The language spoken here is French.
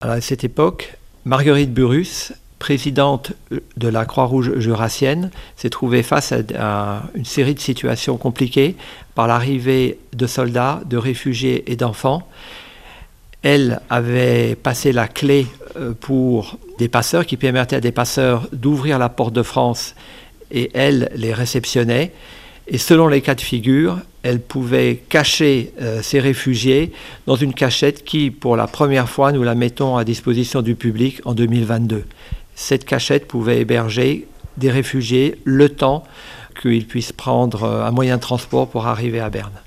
À cette époque, Marguerite Burrus, présidente de la Croix-Rouge jurassienne, s'est trouvée face à une série de situations compliquées par l'arrivée de soldats, de réfugiés et d'enfants. Elle avait passé la clé pour des passeurs qui permettaient à des passeurs d'ouvrir la porte de France et elle les réceptionnait. Et selon les cas de figure, elle pouvait cacher ces réfugiés dans une cachette qui, pour la première fois, nous la mettons à disposition du public en 2022. Cette cachette pouvait héberger des réfugiés le temps qu'ils puissent prendre un moyen de transport pour arriver à Berne.